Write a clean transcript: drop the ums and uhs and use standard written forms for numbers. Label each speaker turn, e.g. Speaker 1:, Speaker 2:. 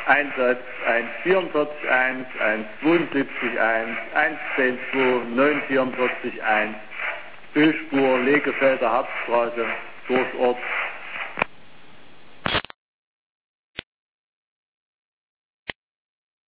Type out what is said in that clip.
Speaker 1: Einsatz 144.1, 172.1, 110.2, 944.1, Füllspur Legefelder Hauptstraße, Durchort